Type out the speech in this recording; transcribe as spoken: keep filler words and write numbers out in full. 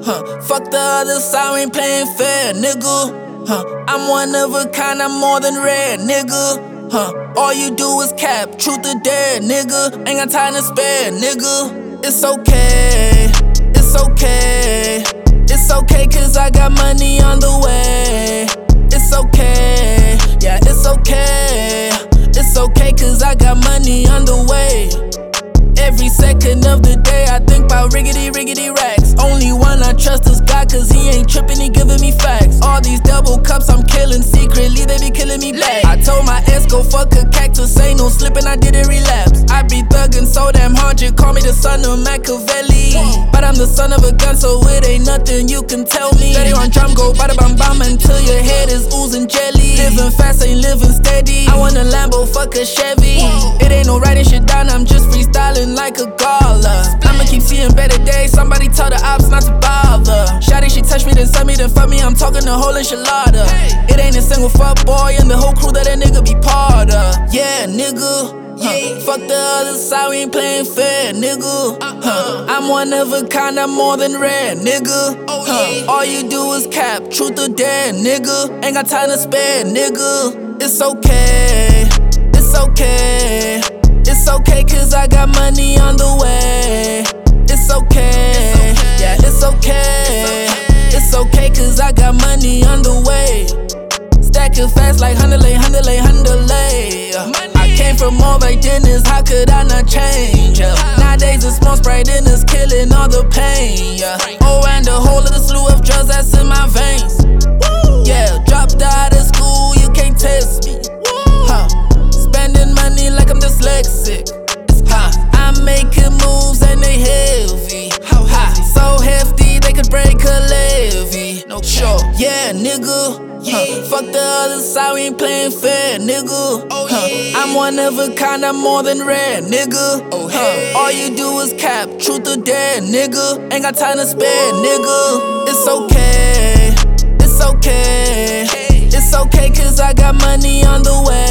Huh. Fuck the other side, we ain't playing fair, nigga. Huh. I'm one of a kind, I'm more than rare, nigga. Huh. All you do is cap, truth or dare, nigga. Ain't got time to spare, nigga. It's okay, it's okay. It's okay, cause I got money on the way. It's okay, yeah, it's okay. It's okay, cause I got money on the way. Every second of the day I think about riggedy, riggedy racks. Only one I trust is God, cause he ain't tripping, he giving me facts. All these double cups I'm killing, secretly they be killing me back. I told my ex go fuck a cactus, ain't no slipping, I didn't relapse. I be thuggin' so damn hard, you call me the son of Machiavelli. But I'm the son of a gun, so it ain't nothing you can tell me. Steady on drum, go bada bam bam until your head is oozing jelly. Living fast, ain't living steady. I want a Lambo, fuck a Chevy. It ain't no writing shit down, I'm just freestyling like a gala. I'ma keep seeing better days, somebody tell the ops not to bother. Shawty, she touch me, then send me, then fuck me, I'm talking the whole enchilada. It ain't a single fuck boy and the whole crew that a nigga be part of. Yeah, nigga. Huh. Fuck the other side, we ain't playing fair, nigga. Huh. I'm one of a kind, I'm more than rare, nigga. Huh. All you do is cap, truth or dare, nigga. Ain't got time to spare, nigga. It's okay, it's okay. It's okay, cause I got money on the way. It's okay, yeah, it's okay. It's okay, cause I got money on the way. Stack it fast like hundred-lay, hundred-lay, hundred-lay. I came from more like dinners, how could I not change? Yeah. Nowadays it's more Sprite and it's killing all the pain. Yeah. Oh, and a whole other slew of drugs that's in my veins. Yeah, dropped out of school, you can't test me. Huh. Spending money like I'm dyslexic. Huh. I'm making moves and they heavy. Huh. So hefty they could break a levee. No sure. Yeah, nigga. Huh. Fuck the other side, we ain't playing fair, nigga. Huh. I'm one of a kind, I'm more than rare, nigga. Huh. All you do is cap, truth or dare, nigga. Ain't got time to spare, nigga. It's okay, it's okay. It's okay, cause I got money on the way.